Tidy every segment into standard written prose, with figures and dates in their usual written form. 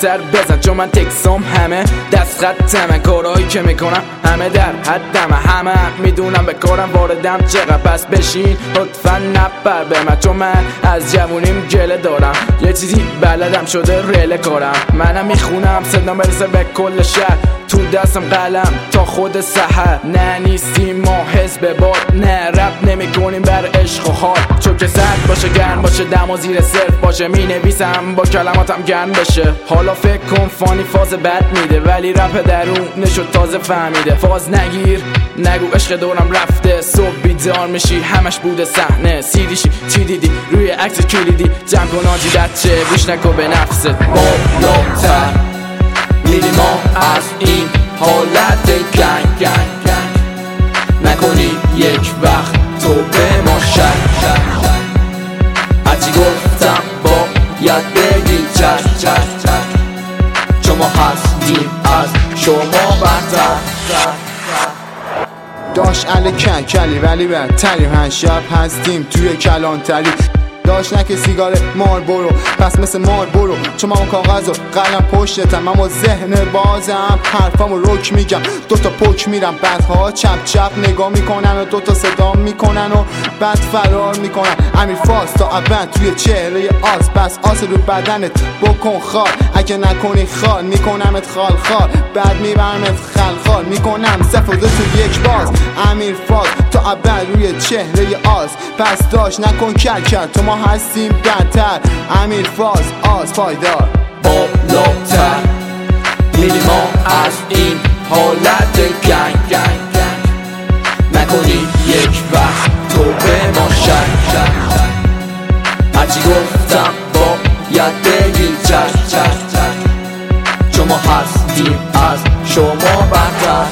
کمتر بزن چون من تکسام همه دست خطمه، کارهایی که میکنم همه در حدمه، همه میدونم به کارم واردم چقدر، پس بشین لطفا نپر به من چون من از جوونیم گله دارم، یه چیزی بلدم شده ریل کارم، منم میخونم صدام برسه به کل شهر، تو دستم قلم تا خود سحر، نه نیستیم ما حزب باد، نه رپ نمی کنیم بر عشق و حال، چون که سرد باشه گرم باشه دم و زیر صرف باشه، می نویسم با کلماتم گرم بشه، حالا فکر کن فانی فاز بد میده ولی رپ درون نشد تازه فهمیده، فاز نگیر نگو عشق دورم رفته، صبح بیدار میشی همش بوده صحنه، سیریشی چی دیدی روی عکس کلیدی، جمع کن آجی بچه بیش نکن به نفست، بالاتر میریم ما از این حالت گنگ گنگ گنگ، نکنی یک وقت تو به ما شک، هرچی گفتم باید بگی چشم چشم چشم، چون ما هستیم از شما برتر، داشت کلی ولی بدتریم، هر شب هستیم توی کلانتری، داشت نکه سیگار مار برو پس مثل مار برو، چون من کاغذ و قلم پشتتم، اما ذهن بازم حرفامو رک میگم، دوتا پک میرم بعدها چپ چپ نگاه میکنن و دوتا صدا میکنن و بعد فرار میکنن، امیر فاز تا ابد توی چهره آس، پس آس رو بدنت بکن خال، اگه نکنی خال میکنمت خال خال، بعد میبرمت خلخال میکنم سفاده تو یک باز، امیر فاز تا ابد روی چهره آس، پس داشت نکن کرکر تو ما هستیم بدتر، امیر فاز آز پایدار، بالاتر میریم ما از این حالت گنگ گنگ گنگ، نکنی یک وقت تو به ما شک، هرچی گفتم باید بگی چشم چشم چشم، چون ما هستیم از شما برتر،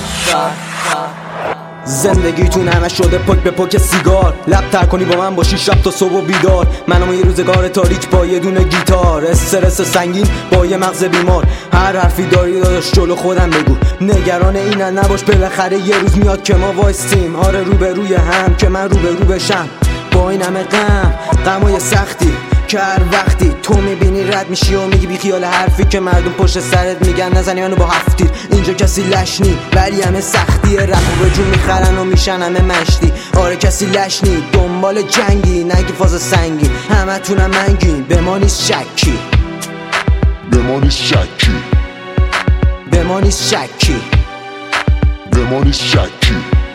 زندگیتون همه شده پک به پک سیگار، لب تر کنی با من باشی شب تا صبح و بیدار، منم یه روزگار تاریک با یه دونه گیتار، استرس سنگین با یه مغز بیمار، هر حرفی داری داداش جلو خودم بگو، نگران این نباش بالاخره یه روز میاد که ما وایستیم، آره رو به روی هم که من رو به رو بشم، با این همه غمای سختی که هر وقتی تو میبینی رد میشی و میگی بی خیال حرفی که مردم پشت سرت میگن نزنی منو با هفتیر، اینجا کسی لشنی ولی همه سختیه، رپ و به جون میخرن و میشن همه مشتی، آره کسی لشنی دنبال جنگی نگی فاز سنگی، همه تونم منگی به ما نیست شکی، به ما نیست شکی، به ما نیست شکی، به ما نیست شکی،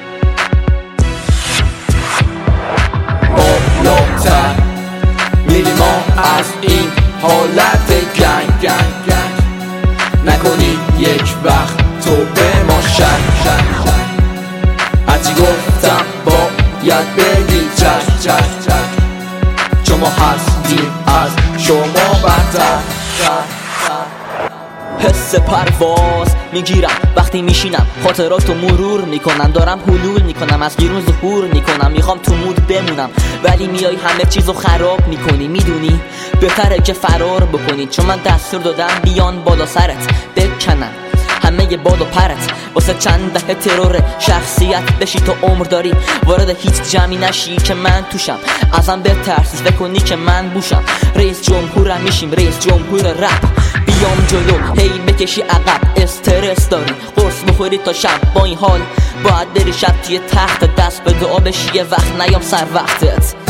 بالاتر میریم ما از این حالت گنگ گنگ گنگ، نکنی یک وقت تو به ما شک، هرچی گفتم باید بگی چشم چشم چشم، چون ما هستیم از شما برتر، حس پرواز میگیرم وقتی میشینم، خاطراتو مرور میکنم، دارم حلول میکنم از بیرون ظهور میکنم، میخوام تو مود بمونم ولی میای همه چیزو خراب میکنی، میدونی بهتره که فرار بکنی، چون من دستور دادم بیان بالا سرت بکنن همه ی باد و پرت، واسه چند دهه ترور شخصیت بشی تو عمر داری، وارد هیچ جمعی نشی که من توشم، ازم بترسی بکنی که من بوشم، رئیس جمهورم میشیم رئیس جمهور رپ، بیام جلو هی بکشی عقب، استرس داری قرص بخوری تا شب، با این حال باید بری شب توی تخت دست به دعا بشی، یه وقت نیام سر وقتت.